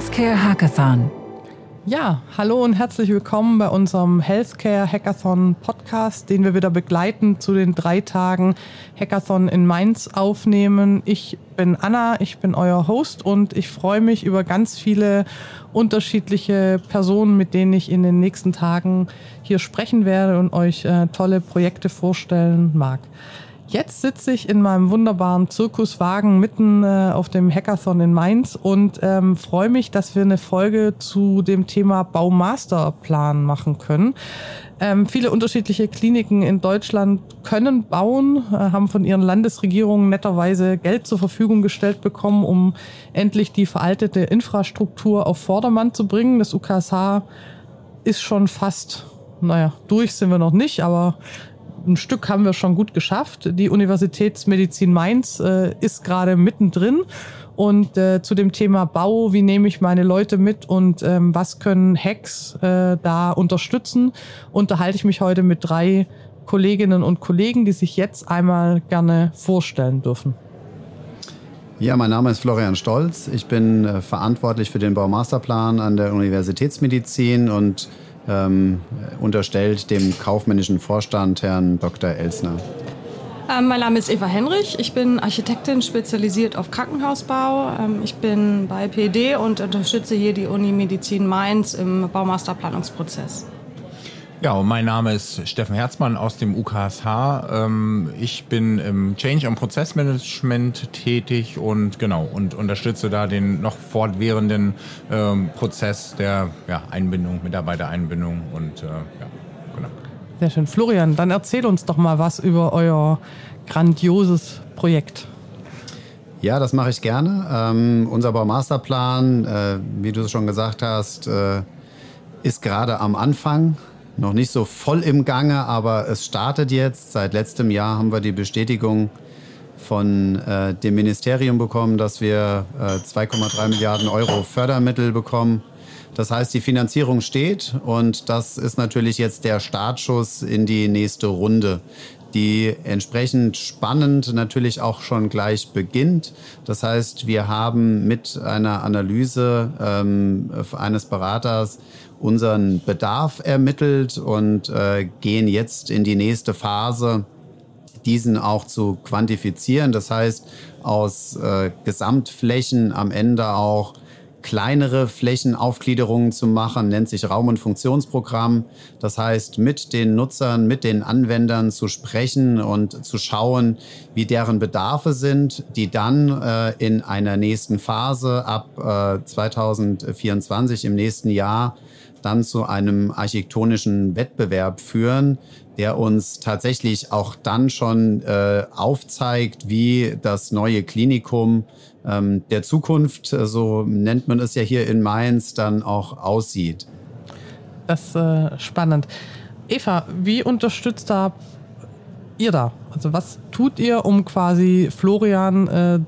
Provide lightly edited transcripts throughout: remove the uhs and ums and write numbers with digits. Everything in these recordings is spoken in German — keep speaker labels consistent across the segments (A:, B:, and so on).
A: Healthcare Hackathon.
B: Ja, hallo und herzlich willkommen bei unserem Healthcare Hackathon Podcast, den wir wieder begleitend zu den 3 Tagen Hackathon in Mainz aufnehmen. Ich bin Anna, ich bin euer Host und ich freue mich über ganz viele unterschiedliche Personen, mit denen ich in den nächsten Tagen hier sprechen werde und euch tolle Projekte vorstellen mag. Jetzt sitze ich in meinem wunderbaren Zirkuswagen mitten auf dem Hackathon in Mainz und freue mich, dass wir eine Folge zu dem Thema Baumasterplan machen können. Viele unterschiedliche Kliniken in Deutschland können bauen, haben von ihren Landesregierungen netterweise Geld zur Verfügung gestellt bekommen, um endlich die veraltete Infrastruktur auf Vordermann zu bringen. Das UKSH ist schon fast, durch sind wir noch nicht, aber ein Stück haben wir schon gut geschafft. Die Universitätsmedizin Mainz ist gerade mittendrin. Und zu dem Thema Bau, wie nehme ich meine Leute mit und was können Hacks da unterstützen, unterhalte ich mich heute mit 3 Kolleginnen und Kollegen, die sich jetzt einmal gerne vorstellen dürfen.
C: Ja, mein Name ist Florian Stolz. Ich bin verantwortlich für den Baumasterplan an der Universitätsmedizin und unterstellt dem kaufmännischen Vorstand, Herrn Dr. Elsner.
D: Mein Name ist Eva Henrich. Ich bin Architektin, spezialisiert auf Krankenhausbau. Ich bin bei PD und unterstütze hier die Uni Medizin Mainz im Baumasterplanungsprozess.
E: Ja, und mein Name ist Steffen Herzmann aus dem UKSH. Ich bin im Change- und Prozessmanagement tätig und unterstütze da den noch fortwährenden Prozess der Einbindung, Mitarbeitereinbindung und genau.
B: Sehr schön. Florian, dann erzähl uns doch mal was über euer grandioses Projekt.
C: Ja, das mache ich gerne. Unser Baumasterplan, wie du es schon gesagt hast, ist gerade am Anfang. Noch nicht so voll im Gange, aber es startet jetzt. Seit letztem Jahr haben wir die Bestätigung von dem Ministerium bekommen, dass wir 2,3 Milliarden Euro Fördermittel bekommen. Das heißt, die Finanzierung steht und das ist natürlich jetzt der Startschuss in die nächste Runde, die entsprechend spannend natürlich auch schon gleich beginnt. Das heißt, wir haben mit einer Analyse eines Beraters unseren Bedarf ermittelt und gehen jetzt in die nächste Phase, diesen auch zu quantifizieren. Das heißt, aus Gesamtflächen am Ende auch kleinere Flächenaufgliederungen zu machen, nennt sich Raum- und Funktionsprogramm. Das heißt, mit den Nutzern, mit den Anwendern zu sprechen und zu schauen, wie deren Bedarfe sind, die dann in einer nächsten Phase ab 2024 im nächsten Jahr dann zu einem architektonischen Wettbewerb führen, der uns tatsächlich auch dann schon aufzeigt, wie das neue Klinikum der Zukunft, so nennt man es ja hier in Mainz, dann auch aussieht.
B: Das ist spannend. Eva, wie unterstützt ihr da? Also was tut ihr, um quasi Florian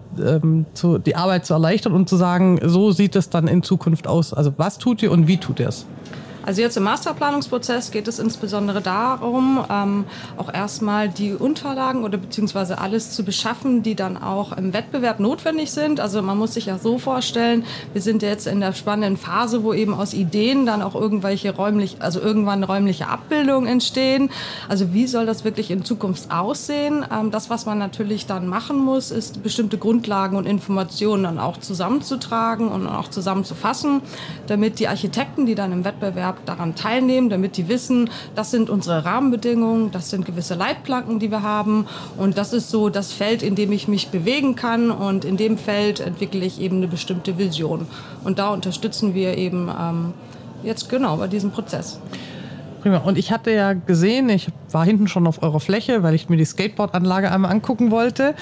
B: die Arbeit zu erleichtern und zu sagen, so sieht es dann in Zukunft aus? Also was tut ihr und wie tut ihr es?
D: Also jetzt im Masterplanungsprozess geht es insbesondere darum, auch erstmal die Unterlagen oder beziehungsweise alles zu beschaffen, die dann auch im Wettbewerb notwendig sind. Also man muss sich ja so vorstellen, wir sind jetzt in der spannenden Phase, wo eben aus Ideen dann auch irgendwann räumliche Abbildungen entstehen. Also wie soll das wirklich in Zukunft aussehen? Das, was man natürlich dann machen muss, ist bestimmte Grundlagen und Informationen dann auch zusammenzutragen und auch zusammenzufassen, damit die Architekten, die dann im Wettbewerb daran teilnehmen, damit die wissen, das sind unsere Rahmenbedingungen, das sind gewisse Leitplanken, die wir haben und das ist so das Feld, in dem ich mich bewegen kann und in dem Feld entwickle ich eben eine bestimmte Vision und da unterstützen wir eben jetzt genau bei diesem Prozess.
B: Prima. Und ich hatte ja gesehen, ich war hinten schon auf eurer Fläche, weil ich mir die Skateboardanlage einmal angucken wollte.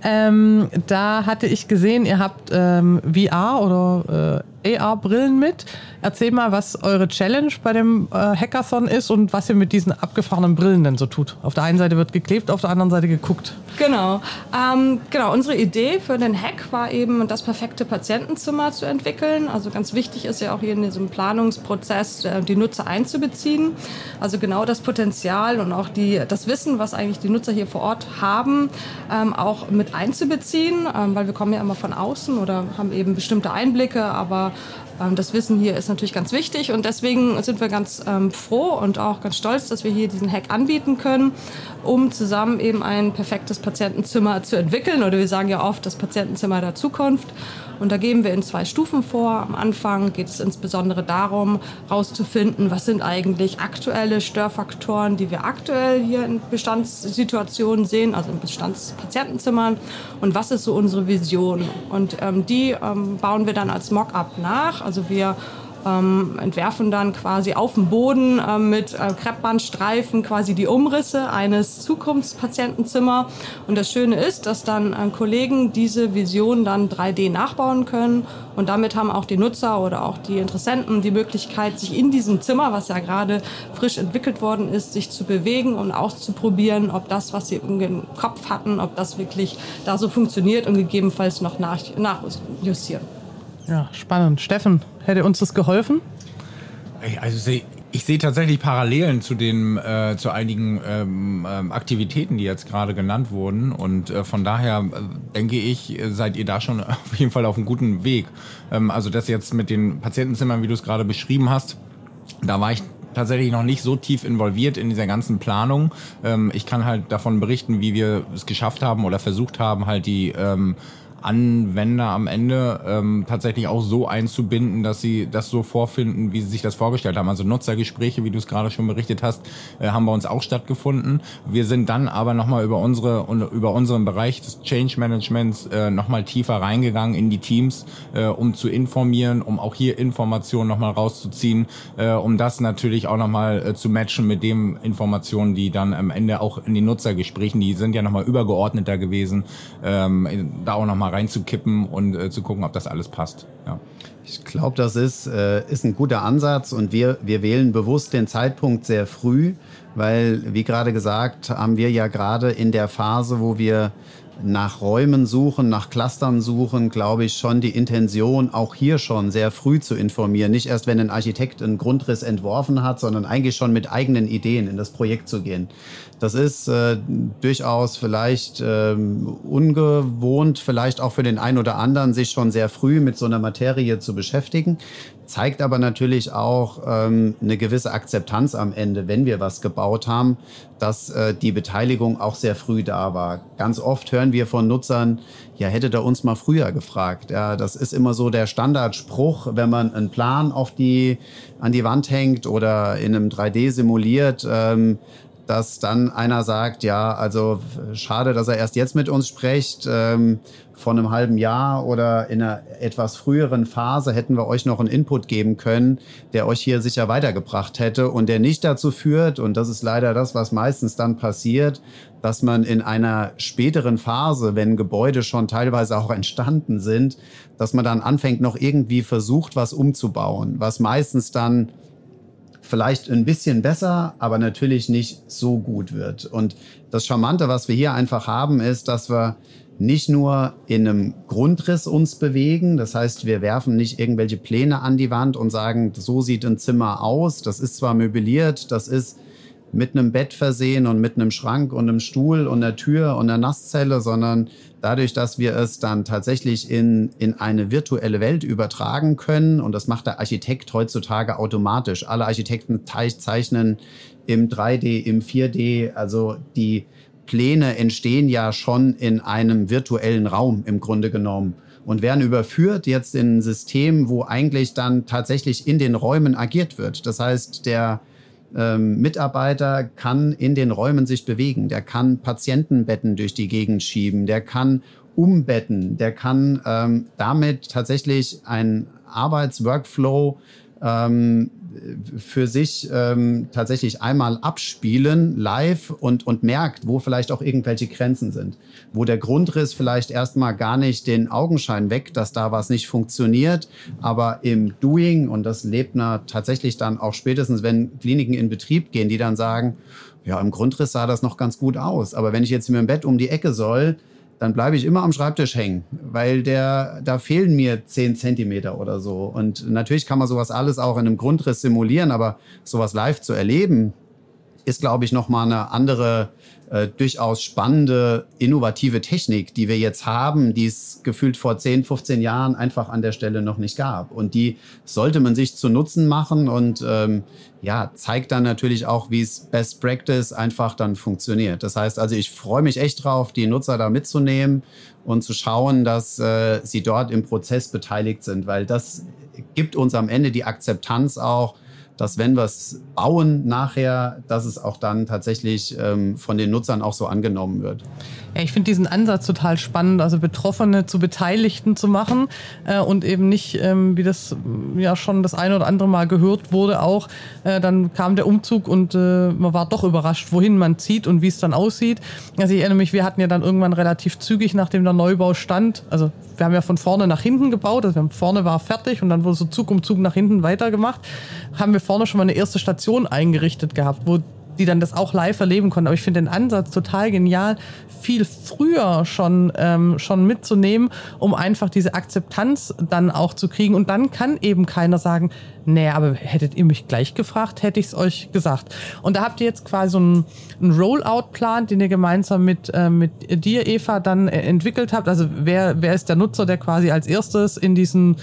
B: Da hatte ich gesehen, ihr habt VR oder AR-Brillen mit. Erzähl mal, was eure Challenge bei dem Hackathon ist und was ihr mit diesen abgefahrenen Brillen denn so tut. Auf der einen Seite wird geklebt, auf der anderen Seite geguckt.
D: Genau. Unsere Idee für den Hack war eben, das perfekte Patientenzimmer zu entwickeln. Also ganz wichtig ist ja auch hier in diesem Planungsprozess, die Nutzer einzubeziehen. Also genau das Potenzial und auch das Wissen, was eigentlich die Nutzer hier vor Ort haben, auch mit einzubeziehen, weil wir kommen ja immer von außen oder haben eben bestimmte Einblicke, aber das Wissen hier ist natürlich ganz wichtig und deswegen sind wir ganz froh und auch ganz stolz, dass wir hier diesen Hack anbieten können, um zusammen eben ein perfektes Patientenzimmer zu entwickeln. Oder wir sagen ja oft das Patientenzimmer der Zukunft. Und da gehen wir in 2 Stufen vor. Am Anfang geht es insbesondere darum, herauszufinden, was sind eigentlich aktuelle Störfaktoren, die wir aktuell hier in Bestandssituationen sehen, also in Bestandspatientenzimmern. Und was ist so unsere Vision? Und die bauen wir dann als Mock-up nach. Also wir entwerfen dann quasi auf dem Boden mit Kreppbandstreifen quasi die Umrisse eines Zukunftspatientenzimmers. Und das Schöne ist, dass dann Kollegen diese Vision dann 3D nachbauen können. Und damit haben auch die Nutzer oder auch die Interessenten die Möglichkeit, sich in diesem Zimmer, was ja gerade frisch entwickelt worden ist, sich zu bewegen und auszuprobieren, ob das, was sie im Kopf hatten, ob das wirklich da so funktioniert und gegebenenfalls noch nachjustieren.
B: Ja, spannend. Steffen, hätte uns das geholfen?
E: Also ich sehe tatsächlich Parallelen zu einigen Aktivitäten, die jetzt gerade genannt wurden. Und von daher denke ich, seid ihr da schon auf jeden Fall auf einem guten Weg. Also das jetzt mit den Patientenzimmern, wie du es gerade beschrieben hast, da war ich tatsächlich noch nicht so tief involviert in dieser ganzen Planung. Ich kann halt davon berichten, wie wir es geschafft haben oder versucht haben, halt die Anwender am Ende tatsächlich auch so einzubinden, dass sie das so vorfinden, wie sie sich das vorgestellt haben. Also Nutzergespräche, wie du es gerade schon berichtet hast, haben bei uns auch stattgefunden. Wir sind dann aber nochmal über unseren Bereich des Change Managements nochmal tiefer reingegangen in die Teams, um zu informieren, um auch hier Informationen nochmal rauszuziehen, um das natürlich auch nochmal zu matchen mit den Informationen, die dann am Ende auch in den Nutzergesprächen, die sind ja nochmal übergeordneter gewesen, da auch nochmal reinzukippen und zu gucken, ob das alles passt. Ja.
C: Ich glaube, das ist ein guter Ansatz und wir wählen bewusst den Zeitpunkt sehr früh, weil, wie gerade gesagt, haben wir ja gerade in der Phase, wo wir nach Räumen suchen, nach Clustern suchen, glaube ich, schon die Intention, auch hier schon sehr früh zu informieren. Nicht erst, wenn ein Architekt einen Grundriss entworfen hat, sondern eigentlich schon mit eigenen Ideen in das Projekt zu gehen. Das ist durchaus vielleicht ungewohnt, vielleicht auch für den einen oder anderen, sich schon sehr früh mit so einer Materie zu beschäftigen. Zeigt aber natürlich auch eine gewisse Akzeptanz am Ende, wenn wir was gebaut haben, dass die Beteiligung auch sehr früh da war. Ganz oft hören wir von Nutzern, ja, hättet ihr uns mal früher gefragt. Ja, das ist immer so der Standardspruch, wenn man einen Plan an die Wand hängt oder in einem 3D simuliert, dass dann einer sagt, ja, also schade, dass er erst jetzt mit uns spricht. Vor einem halben Jahr oder in einer etwas früheren Phase hätten wir euch noch einen Input geben können, der euch hier sicher weitergebracht hätte und der nicht dazu führt, und das ist leider das, was meistens dann passiert, dass man in einer späteren Phase, wenn Gebäude schon teilweise auch entstanden sind, dass man dann anfängt, noch irgendwie versucht, was umzubauen, was meistens dann vielleicht ein bisschen besser, aber natürlich nicht so gut wird. Und das Charmante, was wir hier einfach haben, ist, dass wir nicht nur in einem Grundriss uns bewegen. Das heißt, wir werfen nicht irgendwelche Pläne an die Wand und sagen, so sieht ein Zimmer aus. Das ist zwar möbliert, das ist mit einem Bett versehen und mit einem Schrank und einem Stuhl und einer Tür und einer Nasszelle, sondern dadurch, dass wir es dann tatsächlich in eine virtuelle Welt übertragen können, und das macht der Architekt heutzutage automatisch. Alle Architekten zeichnen im 3D, im 4D, also die Pläne entstehen ja schon in einem virtuellen Raum im Grunde genommen und werden überführt jetzt in ein System, wo eigentlich dann tatsächlich in den Räumen agiert wird. Das heißt, der Mitarbeiter kann in den Räumen sich bewegen, der kann Patientenbetten durch die Gegend schieben, der kann umbetten, der kann damit tatsächlich einen Arbeitsworkflow für sich tatsächlich einmal abspielen, live und merkt, wo vielleicht auch irgendwelche Grenzen sind. Wo der Grundriss vielleicht erstmal gar nicht den Augenschein weckt, dass da was nicht funktioniert, aber im Doing, und das lebt tatsächlich dann auch spätestens, wenn Kliniken in Betrieb gehen, die dann sagen, ja, im Grundriss sah das noch ganz gut aus, aber wenn ich jetzt mit dem Bett um die Ecke soll, dann bleibe ich immer am Schreibtisch hängen, weil da fehlen mir 10 Zentimeter oder so. Und natürlich kann man sowas alles auch in einem Grundriss simulieren, aber sowas live zu erleben, ist, glaube ich, nochmal eine andere, durchaus spannende, innovative Technik, die wir jetzt haben, die es gefühlt vor 10, 15 Jahren einfach an der Stelle noch nicht gab. Und die sollte man sich zu Nutzen machen und zeigt dann natürlich auch, wie es Best Practice einfach dann funktioniert. Das heißt also, ich freue mich echt drauf, die Nutzer da mitzunehmen und zu schauen, dass sie dort im Prozess beteiligt sind, weil das gibt uns am Ende die Akzeptanz auch, dass wenn wir es bauen nachher, dass es auch dann tatsächlich von den Nutzern auch so angenommen wird.
B: Ja, ich finde diesen Ansatz total spannend, also Betroffene zu Beteiligten zu machen und eben nicht, wie das ja schon das eine oder andere Mal gehört wurde auch, dann kam der Umzug und man war doch überrascht, wohin man zieht und wie es dann aussieht. Also ich erinnere mich, wir hatten ja dann irgendwann relativ zügig, nachdem der Neubau stand, also wir haben ja von vorne nach hinten gebaut, also vorne war fertig und dann wurde so Zug um Zug nach hinten weitergemacht, haben wir vorne schon mal eine erste Station eingerichtet gehabt, wo die dann das auch live erleben konnten. Aber ich finde den Ansatz total genial, viel früher schon mitzunehmen, um einfach diese Akzeptanz dann auch zu kriegen. Und dann kann eben keiner sagen, nee, aber hättet ihr mich gleich gefragt, hätte ich es euch gesagt. Und da habt ihr jetzt quasi so einen Rollout-Plan, den ihr gemeinsam mit dir, Eva, dann entwickelt habt. Also wer ist der Nutzer, der quasi als erstes in diese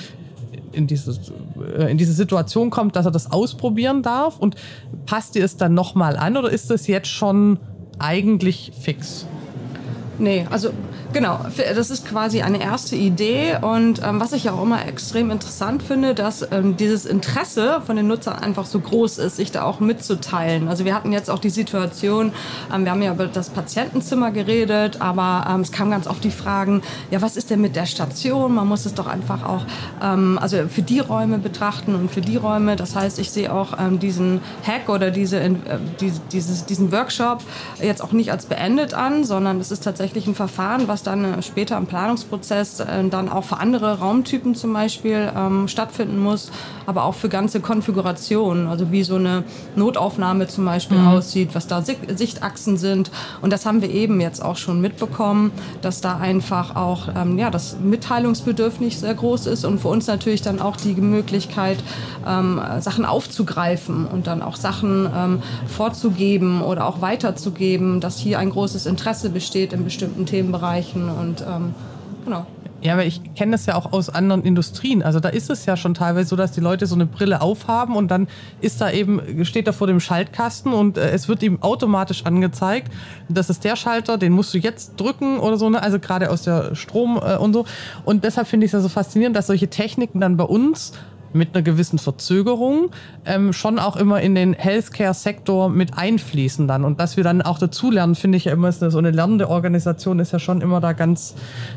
B: Situation kommt, dass er das ausprobieren darf? Und passt ihr es dann nochmal an oder ist das jetzt schon eigentlich fix?
D: Nee, also genau, das ist quasi eine erste Idee und was ich auch immer extrem interessant finde, dass dieses Interesse von den Nutzern einfach so groß ist, sich da auch mitzuteilen. Also wir hatten jetzt auch die Situation, wir haben ja über das Patientenzimmer geredet, aber es kam ganz oft die Fragen, ja, was ist denn mit der Station? Man muss es doch einfach auch also für die Räume betrachten und für die Räume. Das heißt, ich sehe auch diesen Hack oder diesen Workshop jetzt auch nicht als beendet an, sondern es ist tatsächlich ein Verfahren, was dann später im Planungsprozess dann auch für andere Raumtypen zum Beispiel stattfinden muss, aber auch für ganze Konfigurationen, also wie so eine Notaufnahme zum Beispiel aussieht, was da Sichtachsen sind. Und das haben wir eben jetzt auch schon mitbekommen, dass da einfach auch das Mitteilungsbedürfnis sehr groß ist und für uns natürlich dann auch die Möglichkeit, Sachen aufzugreifen und dann auch Sachen vorzugeben oder auch weiterzugeben, dass hier ein großes Interesse besteht in bestimmten Themenbereichen und genau.
B: Ja, aber ich kenne das ja auch aus anderen Industrien. Also da ist es ja schon teilweise so, dass die Leute so eine Brille aufhaben und dann steht da vor dem Schaltkasten und es wird ihm automatisch angezeigt, das ist der Schalter, den musst du jetzt drücken oder so, ne? Also gerade aus der Strom und so. Und deshalb finde ich es ja so faszinierend, dass solche Techniken dann bei uns mit einer gewissen Verzögerung schon auch immer in den Healthcare-Sektor mit einfließen dann. Und dass wir dann auch dazulernen, finde ich ja immer, so eine lernende Organisation ist ja schon immer da ganz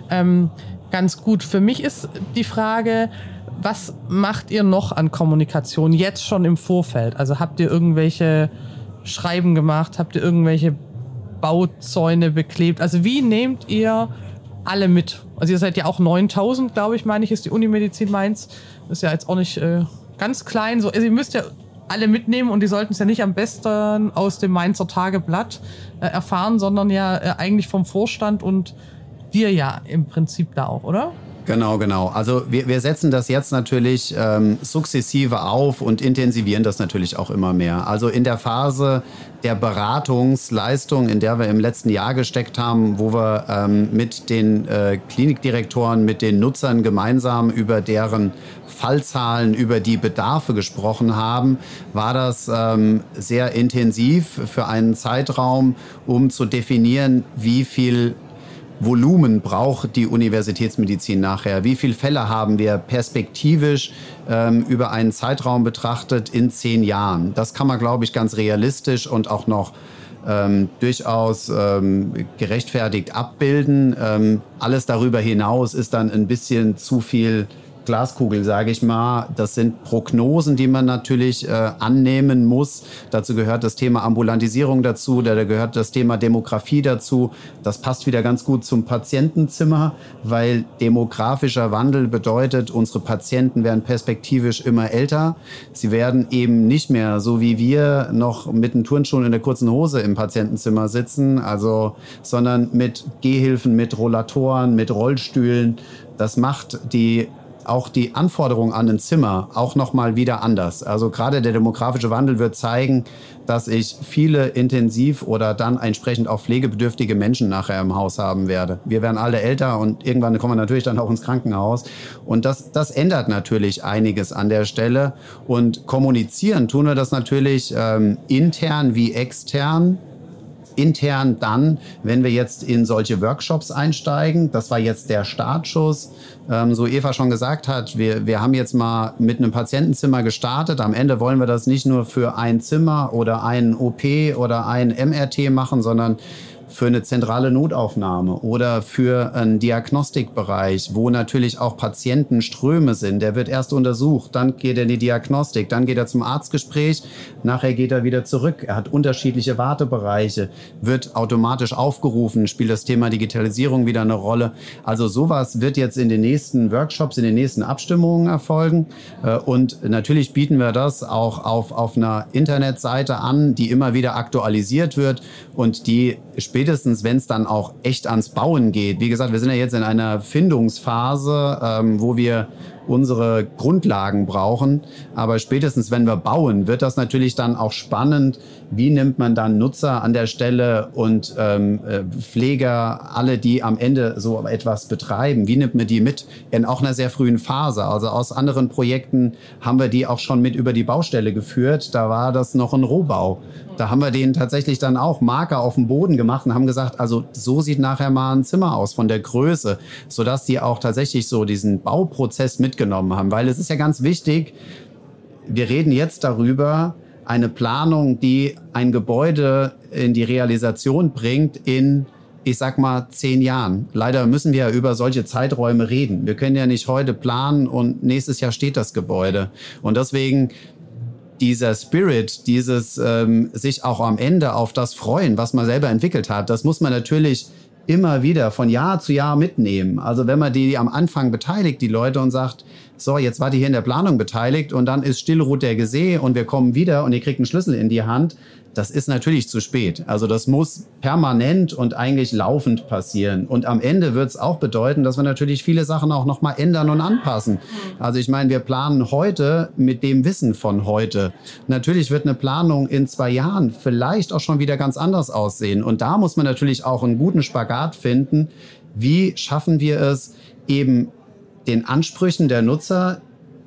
B: gut. Für mich ist die Frage, was macht ihr noch an Kommunikation jetzt schon im Vorfeld? Also habt ihr irgendwelche Schreiben gemacht? Habt ihr irgendwelche Bauzäune beklebt? Also wie nehmt ihr alle mit? Also ihr seid ja auch 9000, glaube ich, meine ich, ist die Unimedizin Mainz. Das ist ja jetzt auch nicht ganz klein. So, also ihr müsst ja alle mitnehmen und die sollten es ja nicht am besten aus dem Mainzer Tageblatt erfahren, sondern ja eigentlich vom Vorstand und dir ja im Prinzip da auch, oder?
C: Genau. Also wir setzen das jetzt natürlich sukzessive auf und intensivieren das natürlich auch immer mehr. Also in der Phase der Beratungsleistung, in der wir im letzten Jahr gesteckt haben, wo wir mit den Klinikdirektoren, mit den Nutzern gemeinsam über deren Fallzahlen, über die Bedarfe gesprochen haben, war das sehr intensiv für einen Zeitraum, um zu definieren, wie viel Volumen braucht die Universitätsmedizin nachher? Wie viele Fälle haben wir perspektivisch über einen Zeitraum betrachtet in 10 Jahren? Das kann man, glaube ich, ganz realistisch und auch noch durchaus gerechtfertigt abbilden. Alles darüber hinaus ist dann ein bisschen zu viel Glaskugel, sage ich mal. Das sind Prognosen, die man natürlich annehmen muss. Dazu gehört das Thema Ambulantisierung dazu, da gehört das Thema Demografie dazu. Das passt wieder ganz gut zum Patientenzimmer, weil demografischer Wandel bedeutet, unsere Patienten werden perspektivisch immer älter. Sie werden eben nicht mehr, so wie wir, noch mit einem Turnschuh in der kurzen Hose im Patientenzimmer sitzen, sondern mit Gehhilfen, mit Rollatoren, mit Rollstühlen. Das macht die auch die Anforderungen an ein Zimmer auch nochmal wieder anders. Also gerade der demografische Wandel wird zeigen, dass ich viele intensiv oder dann entsprechend auch pflegebedürftige Menschen nachher im Haus haben werde. Wir werden alle älter und irgendwann kommen wir natürlich dann auch ins Krankenhaus. Und das ändert natürlich einiges an der Stelle. Und kommunizieren tun wir das natürlich intern wie extern. Intern dann, wenn wir jetzt in solche Workshops einsteigen, das war jetzt der Startschuss, so Eva schon gesagt hat, wir haben jetzt mal mit einem Patientenzimmer gestartet. Am Ende wollen wir das nicht nur für ein Zimmer oder einen OP oder ein MRT machen, sondern für eine zentrale Notaufnahme oder für einen Diagnostikbereich, wo natürlich auch Patientenströme sind. Der wird erst untersucht, dann geht er in die Diagnostik, dann geht er zum Arztgespräch, nachher geht er wieder zurück. Er hat unterschiedliche Wartebereiche, wird automatisch aufgerufen, spielt das Thema Digitalisierung wieder eine Rolle. Also sowas wird jetzt in den nächsten Workshops, in den nächsten Abstimmungen erfolgen. Und natürlich bieten wir das auch auf einer Internetseite an, die immer wieder aktualisiert wird und die spätestens, wenn es dann auch echt ans Bauen geht. Wie gesagt, wir sind ja jetzt in einer Findungsphase, wo wir unsere Grundlagen brauchen. Aber spätestens, wenn wir bauen, wird das natürlich dann auch spannend. Wie nimmt man dann Nutzer an der Stelle und Pfleger, alle, die am Ende so etwas betreiben, wie nimmt man die mit in auch einer sehr frühen Phase? Also aus anderen Projekten haben wir die auch schon mit über die Baustelle geführt. Da war das noch ein Rohbau. Da haben wir denen tatsächlich dann auch Marker auf dem Boden gemacht und haben gesagt, also so sieht nachher mal ein Zimmer aus von der Größe, sodass die auch tatsächlich so diesen Bauprozess mitgenommen haben. Weil es ist ja ganz wichtig, wir reden jetzt darüber, eine Planung, die ein Gebäude in die Realisation bringt in, ich sag mal, 10 Jahren. Leider müssen wir ja über solche Zeiträume reden. Wir können ja nicht heute planen und nächstes Jahr steht das Gebäude. Und deswegen dieser Spirit, dieses sich auch am Ende auf das freuen, was man selber entwickelt hat, das muss man natürlich immer wieder von Jahr zu Jahr mitnehmen. Also wenn man die am Anfang beteiligt, die Leute, und sagt, so, jetzt wart ihr hier in der Planung beteiligt und dann ist still ruht der Gesee und wir kommen wieder und ihr kriegt einen Schlüssel in die Hand, das ist natürlich zu spät. Also das muss permanent und eigentlich laufend passieren. Und am Ende wird es auch bedeuten, dass wir natürlich viele Sachen auch noch mal ändern und anpassen. Also ich meine, wir planen heute mit dem Wissen von heute. Natürlich wird eine Planung in 2 Jahren vielleicht auch schon wieder ganz anders aussehen. Und da muss man natürlich auch einen guten Spagat finden. Wie schaffen wir es, eben den Ansprüchen der Nutzer,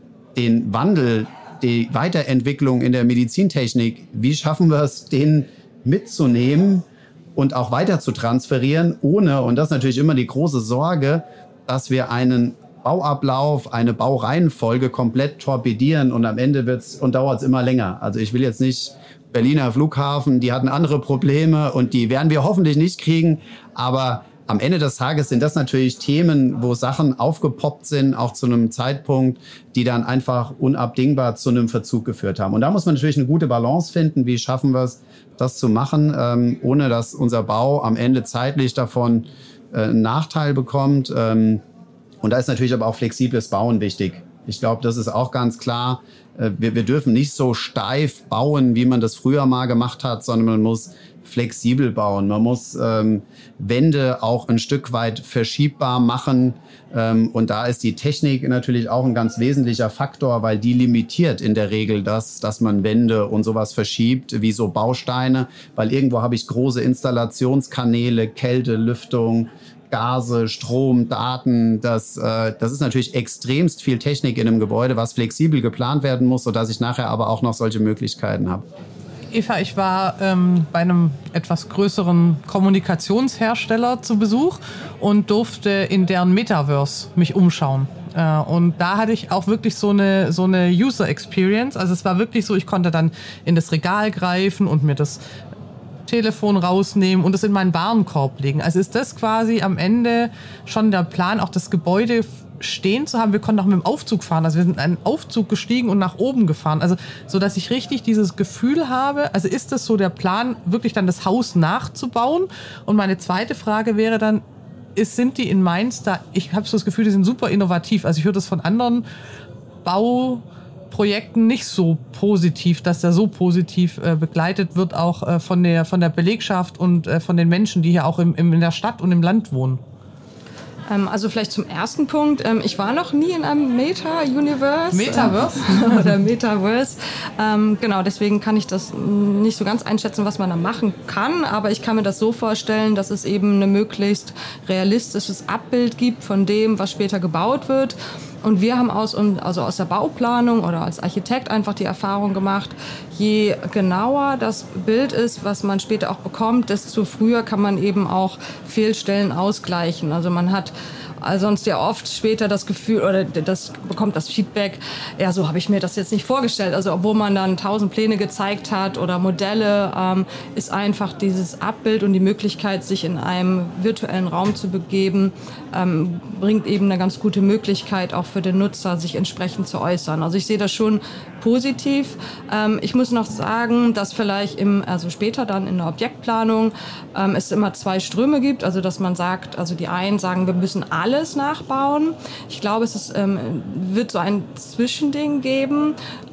C: den Wandel, die Weiterentwicklung in der Medizintechnik, wie schaffen wir es, den mitzunehmen und auch weiter zu transferieren, ohne, und das ist natürlich immer die große Sorge, dass wir einen Bauablauf, eine Baureihenfolge komplett torpedieren und am Ende dauert es immer länger. Also ich will jetzt nicht Berliner Flughafen, die hatten andere Probleme und die werden wir hoffentlich nicht kriegen, aber am Ende des Tages sind das natürlich Themen, wo Sachen aufgepoppt sind, auch zu einem Zeitpunkt, die dann einfach unabdingbar zu einem Verzug geführt haben. Und da muss man natürlich eine gute Balance finden. Wie schaffen wir es, das zu machen, ohne dass unser Bau am Ende zeitlich davon einen Nachteil bekommt. Und da ist natürlich aber auch flexibles Bauen wichtig. Ich glaube, das ist auch ganz klar. Wir dürfen nicht so steif bauen, wie man das früher mal gemacht hat, sondern man muss flexibel bauen. Man muss Wände auch ein Stück weit verschiebbar machen. Und da ist die Technik natürlich auch ein ganz wesentlicher Faktor, weil die limitiert in der Regel dass man Wände und sowas verschiebt, wie so Bausteine. Weil irgendwo habe ich große Installationskanäle, Kälte, Lüftung, Gase, Strom, Daten, das ist natürlich extremst viel Technik in einem Gebäude, was flexibel geplant werden muss, sodass ich nachher aber auch noch solche Möglichkeiten habe.
B: Eva, ich war bei einem etwas größeren Kommunikationshersteller zu Besuch und durfte in deren Metaverse mich umschauen. Und da hatte ich auch wirklich so eine User Experience. Also es war wirklich so, ich konnte dann in das Regal greifen und mir das Telefon rausnehmen und es in meinen Warenkorb legen. Also ist das quasi am Ende schon der Plan, auch das Gebäude stehen zu haben. Wir konnten auch mit dem Aufzug fahren. Also wir sind in einen Aufzug gestiegen und nach oben gefahren. Also so, dass ich richtig dieses Gefühl habe. Also ist das so der Plan, wirklich dann das Haus nachzubauen? Und meine zweite Frage wäre dann, sind die in Mainz da? Ich habe so das Gefühl, die sind super innovativ. Also ich höre das von anderen Bauprojekten nicht so positiv, dass der so positiv begleitet wird, auch von der Belegschaft und von den Menschen, die hier auch in der Stadt und im Land wohnen.
D: Also vielleicht zum ersten Punkt. Ich war noch nie in einem Meta-Universe.
B: Metaverse?
D: Oder Metaverse. Genau, deswegen kann ich das nicht so ganz einschätzen, was man da machen kann. Aber ich kann mir das so vorstellen, dass es eben ein möglichst realistisches Abbild gibt von dem, was später gebaut wird. Und wir haben aus der Bauplanung oder als Architekt einfach die Erfahrung gemacht, je genauer das Bild ist, was man später auch bekommt, desto früher kann man eben auch Fehlstellen ausgleichen. Also man hat sonst ja oft später das Gefühl oder bekommt das Feedback, ja, so habe ich mir das jetzt nicht vorgestellt. Also obwohl man dann 1000 Pläne gezeigt hat oder Modelle, ist einfach dieses Abbild und die Möglichkeit, sich in einem virtuellen Raum zu begeben, bringt eben eine ganz gute Möglichkeit auch für den Nutzer, sich entsprechend zu äußern. Also ich sehe das schon positiv. Ich muss noch sagen, dass vielleicht später dann in der Objektplanung es immer 2 Ströme gibt. Also dass man sagt, also die einen sagen, wir müssen alles nachbauen. Ich glaube, wird so ein Zwischending geben.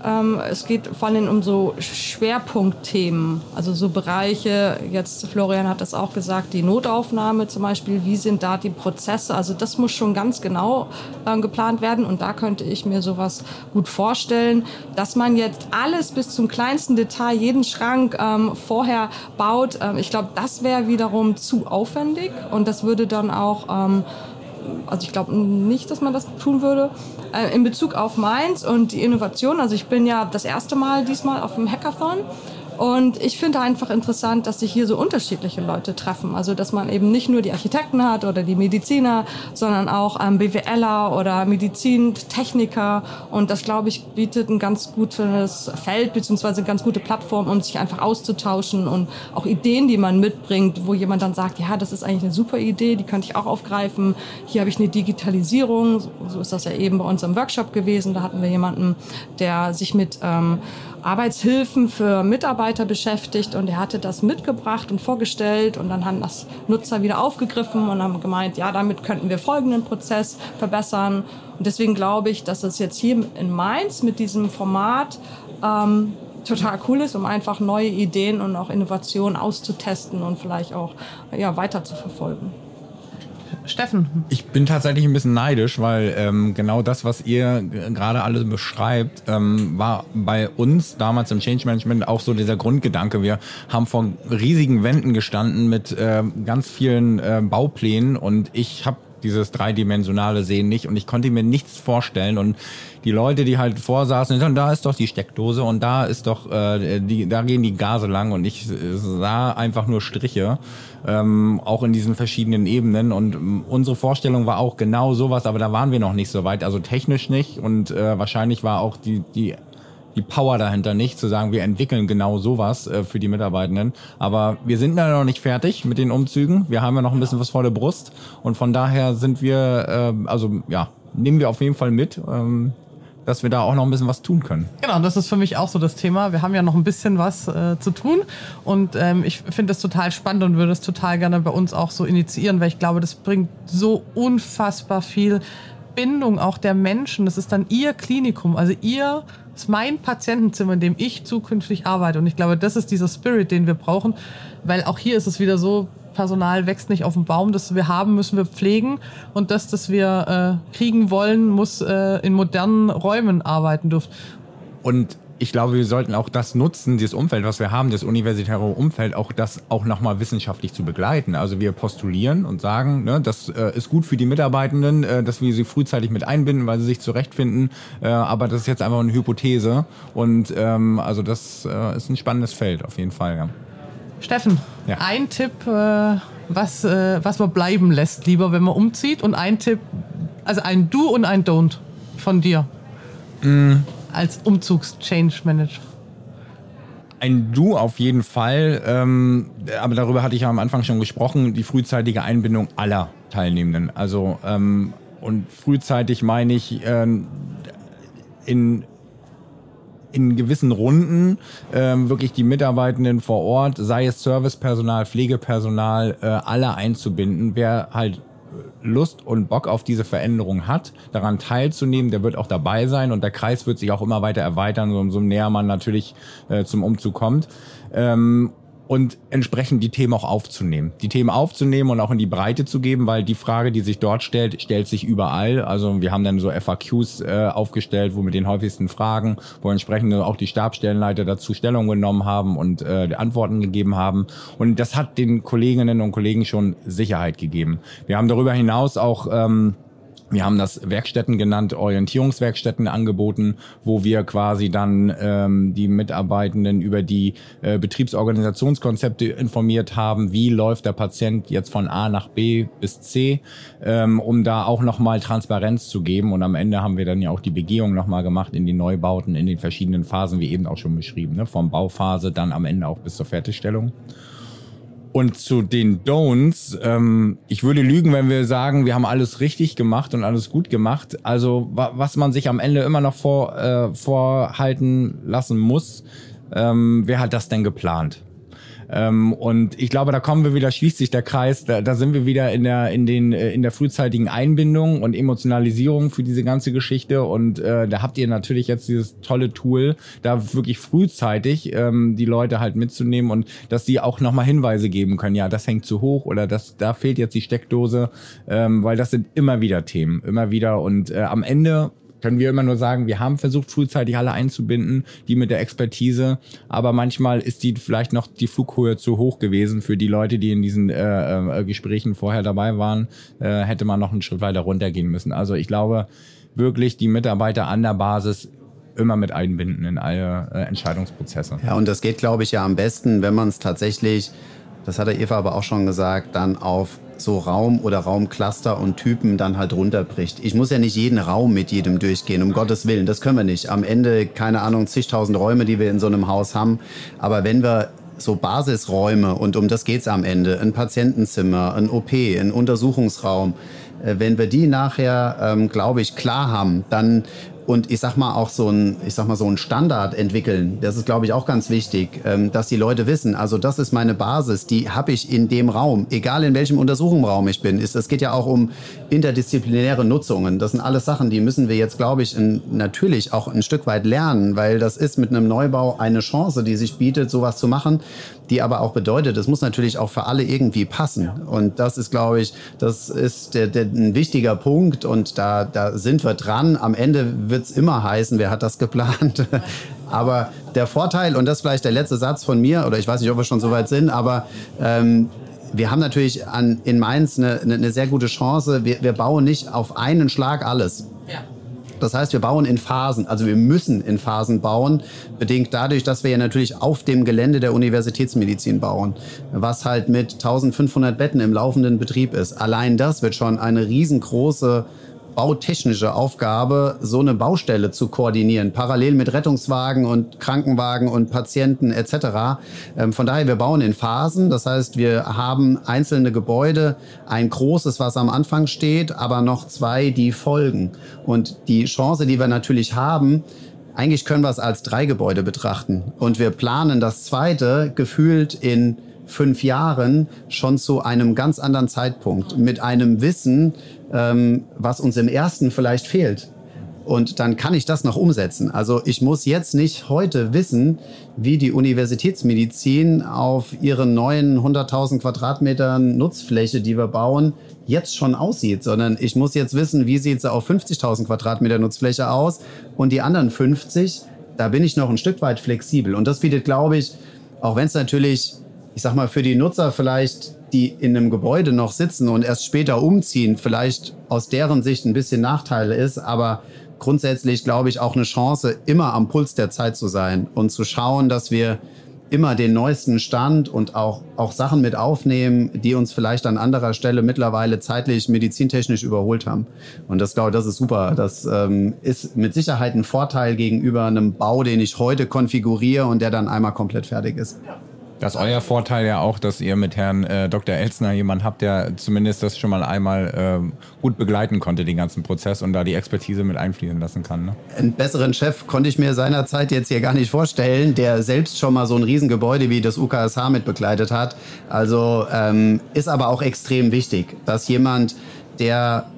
D: Es geht vor allem um so Schwerpunktthemen, also so Bereiche, jetzt Florian hat das auch gesagt, die Notaufnahme zum Beispiel, wie sind da die Prozesse? Also das muss schon ganz genau geplant werden und da könnte ich mir sowas gut vorstellen, dass man jetzt alles bis zum kleinsten Detail, jeden Schrank vorher baut. Ich glaube, das wäre wiederum zu aufwendig und das würde dann auch also ich glaube nicht, dass man das tun würde. In Bezug auf Mainz und die Innovation, also ich bin ja das erste Mal diesmal auf dem Hackathon und ich finde einfach interessant, dass sich hier so unterschiedliche Leute treffen. Also dass man eben nicht nur die Architekten hat oder die Mediziner, sondern auch BWLer oder Medizintechniker und das, glaube ich, bietet ein ganz gutes Feld beziehungsweise eine ganz gute Plattform, um sich einfach auszutauschen und auch Ideen, die man mitbringt, wo jemand dann sagt, ja, das ist eigentlich eine super Idee, die könnte ich auch aufgreifen. Hier habe ich eine Digitalisierung, so ist das ja eben bei uns im Workshop gewesen. Da hatten wir jemanden, der sich mit Arbeitshilfen für Mitarbeiter beschäftigt und er hatte das mitgebracht und vorgestellt und dann haben das Nutzer wieder aufgegriffen und haben gemeint, ja, damit könnten wir folgenden Prozess verbessern und deswegen glaube ich, dass es jetzt hier in Mainz mit diesem Format total cool ist, um einfach neue Ideen und auch Innovationen auszutesten und vielleicht auch weiter zu verfolgen.
B: Steffen.
E: Ich bin tatsächlich ein bisschen neidisch, weil genau das, was ihr gerade alle beschreibt, war bei uns damals im Change Management auch so dieser Grundgedanke. Wir haben vor riesigen Wänden gestanden mit ganz vielen Bauplänen und ich habe dieses dreidimensionale Sehen nicht und ich konnte mir nichts vorstellen und die Leute, die halt vorsaßen, sagen, da ist doch die Steckdose und da ist doch da gehen die Gase lang und ich sah einfach nur Striche, auch in diesen verschiedenen Ebenen und unsere Vorstellung war auch genau sowas, aber da waren wir noch nicht so weit, also technisch nicht und wahrscheinlich war auch die Power dahinter nicht, zu sagen, wir entwickeln genau sowas für die Mitarbeitenden. Aber wir sind da noch nicht fertig mit den Umzügen. Wir haben ja noch ein bisschen was vor der Brust. Und von daher sind wir, nehmen wir auf jeden Fall mit, dass wir da auch noch ein bisschen was tun können.
B: Genau, das ist für mich auch so das Thema. Wir haben ja noch ein bisschen was zu tun. Und ich finde das total spannend und würde es total gerne bei uns auch so initiieren, weil ich glaube, das bringt so unfassbar viel Bindung auch der Menschen. Das ist dann ihr Klinikum, also das ist mein Patientenzimmer, in dem ich zukünftig arbeite. Und ich glaube, das ist dieser Spirit, den wir brauchen, weil auch hier ist es wieder so, Personal wächst nicht auf dem Baum, das wir haben, müssen wir pflegen und das wir kriegen wollen, muss in modernen Räumen arbeiten dürfen.
E: Und ich glaube, wir sollten auch das nutzen, dieses Umfeld, was wir haben, das universitäre Umfeld, auch das auch nochmal wissenschaftlich zu begleiten. Also wir postulieren und sagen, ne, das ist gut für die Mitarbeitenden, dass wir sie frühzeitig mit einbinden, weil sie sich zurechtfinden. Aber das ist jetzt einfach eine Hypothese. Und also das ist ein spannendes Feld auf jeden Fall. Ja.
B: Steffen, ja. Ein Tipp, was man bleiben lässt, lieber, wenn man umzieht. Und ein Tipp, also ein Do und ein Don't von dir. Als Umzugs-Change-Manager?
E: Ein Du auf jeden Fall, aber darüber hatte ich ja am Anfang schon gesprochen, die frühzeitige Einbindung aller Teilnehmenden. Also und frühzeitig meine ich in gewissen Runden wirklich die Mitarbeitenden vor Ort, sei es Servicepersonal, Pflegepersonal, alle einzubinden, wer halt Lust und Bock auf diese Veränderung hat, daran teilzunehmen, der wird auch dabei sein und der Kreis wird sich auch immer weiter erweitern, umso näher man natürlich zum Umzug kommt. und entsprechend die Themen auch aufzunehmen. Die Themen aufzunehmen und auch in die Breite zu geben, weil die Frage, die sich dort stellt, stellt sich überall. Also wir haben dann so FAQs aufgestellt, wo mit den häufigsten Fragen, wo entsprechend auch die Stabsstellenleiter dazu Stellung genommen haben und Antworten gegeben haben. Und das hat den Kolleginnen und Kollegen schon Sicherheit gegeben. Wir haben darüber hinaus auch wir haben das Werkstätten genannt, Orientierungswerkstätten angeboten, wo wir quasi dann die Mitarbeitenden über die Betriebsorganisationskonzepte informiert haben, wie läuft der Patient jetzt von A nach B bis C, um da auch nochmal Transparenz zu geben. Und am Ende haben wir dann ja auch die Begehung nochmal gemacht in die Neubauten, in den verschiedenen Phasen, wie eben auch schon beschrieben, ne? Vom Bauphase dann am Ende auch bis zur Fertigstellung. Und zu den Don'ts, ich würde lügen, wenn wir sagen, wir haben alles richtig gemacht und alles gut gemacht. Also was man sich am Ende immer noch vorhalten lassen muss, wer hat das denn geplant? Und ich glaube, da kommen wir wieder, schließt sich der Kreis, da sind wir wieder in der frühzeitigen Einbindung und Emotionalisierung für diese ganze Geschichte. Und da habt ihr natürlich jetzt dieses tolle Tool, da wirklich frühzeitig die Leute halt mitzunehmen und dass die auch nochmal Hinweise geben können, ja, das hängt zu hoch oder da fehlt jetzt die Steckdose, weil das sind immer wieder Themen, immer wieder. Und am Ende können wir immer nur sagen, wir haben versucht, frühzeitig alle einzubinden, die mit der Expertise, aber manchmal ist die vielleicht noch die Flughöhe zu hoch gewesen für die Leute, die in diesen Gesprächen vorher dabei waren, hätte man noch einen Schritt weiter runtergehen müssen. Also ich glaube, wirklich die Mitarbeiter an der Basis immer mit einbinden in alle Entscheidungsprozesse.
C: Ja, und das geht, glaube ich, ja am besten, wenn man es tatsächlich, das hat der Eva aber auch schon gesagt, dann auf so Raum oder Raumcluster und Typen dann halt runterbricht. Ich muss ja nicht jeden Raum mit jedem durchgehen, um Gottes Willen, das können wir nicht. Am Ende, keine Ahnung, zigtausend Räume, die wir in so einem Haus haben. Aber wenn wir so Basisräume, und um das geht's am Ende, ein Patientenzimmer, ein OP, ein Untersuchungsraum, wenn wir die nachher, glaube ich, klar haben, dann und ich sag mal auch so ein Standard entwickeln, das ist, glaube ich, auch ganz wichtig, dass die Leute wissen, also das ist meine Basis, die habe ich in dem Raum, egal in welchem Untersuchungsraum ich bin. Es geht ja auch um interdisziplinäre Nutzungen. Das sind alles Sachen, die müssen wir jetzt, glaube ich, natürlich auch ein Stück weit lernen, weil das ist mit einem Neubau eine Chance, die sich bietet, sowas zu machen, die aber auch bedeutet, es muss natürlich auch für alle irgendwie passen. Und das ist, glaube ich, das ist ein wichtiger Punkt und da sind wir dran. Am Ende wird es immer heißen, wer hat das geplant. Aber der Vorteil, und das ist vielleicht der letzte Satz von mir, oder ich weiß nicht, ob wir schon so weit sind, aber wir haben natürlich in Mainz eine sehr gute Chance. Wir bauen nicht auf einen Schlag alles. Ja. Das heißt, wir bauen in Phasen, also wir müssen in Phasen bauen, bedingt dadurch, dass wir ja natürlich auf dem Gelände der Universitätsmedizin bauen, was halt mit 1500 Betten im laufenden Betrieb ist. Allein das wird schon eine riesengroße bautechnische Aufgabe, so eine Baustelle zu koordinieren, parallel mit Rettungswagen und Krankenwagen und Patienten etc. Von daher, wir bauen in Phasen. Das heißt, wir haben einzelne Gebäude, ein großes, was am Anfang steht, aber noch zwei, die folgen. Und die Chance, die wir natürlich haben, eigentlich können wir es als 3 Gebäude betrachten. Und wir planen das zweite gefühlt in 5 Jahren schon zu einem ganz anderen Zeitpunkt, mit einem Wissen, was uns im ersten vielleicht fehlt. Und dann kann ich das noch umsetzen. Also ich muss jetzt nicht heute wissen, wie die Universitätsmedizin auf ihren neuen 100.000 Quadratmetern Nutzfläche, die wir bauen, jetzt schon aussieht, sondern ich muss jetzt wissen, wie sieht sie auf 50.000 Quadratmeter Nutzfläche aus und die anderen 50, da bin ich noch ein Stück weit flexibel. Und das bietet, glaube ich, auch wenn es natürlich, ich sag mal, für die Nutzer vielleicht, die in einem Gebäude noch sitzen und erst später umziehen, vielleicht aus deren Sicht ein bisschen Nachteile ist, aber grundsätzlich, glaube ich, auch eine Chance, immer am Puls der Zeit zu sein und zu schauen, dass wir immer den neuesten Stand und auch Sachen mit aufnehmen, die uns vielleicht an anderer Stelle mittlerweile zeitlich, medizintechnisch überholt haben. Und das, glaube ich, das ist super. Das ist mit Sicherheit ein Vorteil gegenüber einem Bau, den ich heute konfiguriere und der dann einmal komplett fertig ist.
E: Das ist euer Vorteil ja auch, dass ihr mit Herrn Dr. Elstner jemanden habt, der zumindest das schon mal einmal gut begleiten konnte, den ganzen Prozess und da die Expertise mit einfließen lassen kann. Ne?
C: Einen besseren Chef konnte ich mir seinerzeit jetzt hier gar nicht vorstellen, der selbst schon mal so ein Riesengebäude wie das UKSH mit begleitet hat. Also ist aber auch extrem wichtig, dass jemand, der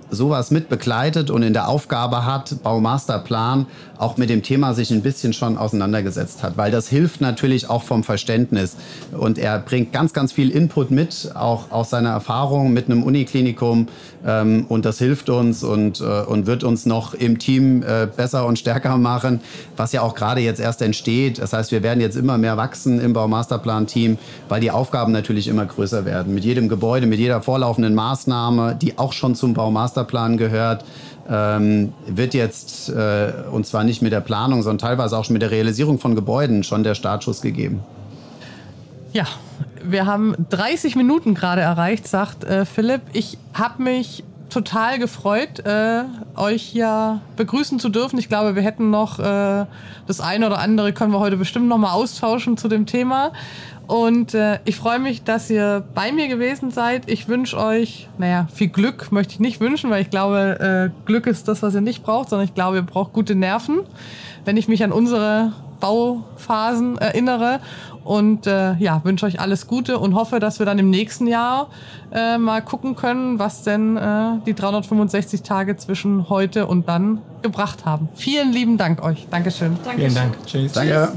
C: sowas mit begleitet und in der Aufgabe hat, Baumasterplan, auch mit dem Thema sich ein bisschen schon auseinandergesetzt hat, weil das hilft natürlich auch vom Verständnis und er bringt ganz, ganz viel Input mit, auch aus seiner Erfahrung mit einem Uniklinikum und das hilft uns und wird uns noch im Team besser und stärker machen, was ja auch gerade jetzt erst entsteht. Das heißt, wir werden jetzt immer mehr wachsen im Baumasterplan-Team, weil die Aufgaben natürlich immer größer werden. Mit jedem Gebäude, mit jeder vorlaufenden Maßnahme, die auch schon zum Baumasterplan gehört, wird jetzt, und zwar nicht mit der Planung, sondern teilweise auch schon mit der Realisierung von Gebäuden schon der Startschuss gegeben.
B: Ja, wir haben 30 Minuten gerade erreicht, sagt Philipp. Ich habe mich total gefreut, euch hier begrüßen zu dürfen. Ich glaube, wir hätten noch das eine oder andere, können wir heute bestimmt noch mal austauschen zu dem Thema. Und ich freue mich, dass ihr bei mir gewesen seid. Ich wünsche euch, viel Glück möchte ich nicht wünschen, weil ich glaube, Glück ist das, was ihr nicht braucht, sondern ich glaube, ihr braucht gute Nerven, wenn ich mich an unsere Bauphasen erinnere. Und wünsche euch alles Gute und hoffe, dass wir dann im nächsten Jahr mal gucken können, was denn die 365 Tage zwischen heute und dann gebracht haben. Vielen lieben Dank euch. Dankeschön.
E: Vielen Dank. Tschüss.
C: Danke.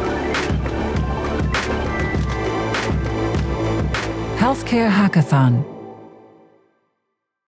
A: Healthcare Hackathon.